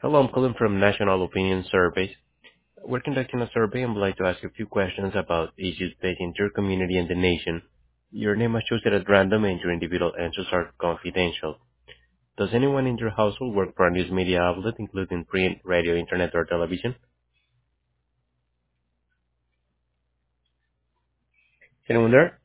Hello, I'm calling from National Opinion Surveys. We're conducting a survey and would like to ask you a few questions about issues facing your community and the nation. Your name is chosen at random and your individual answers are confidential. Does anyone in your household work for a news media outlet, including print, radio, internet, or television? Anyone there?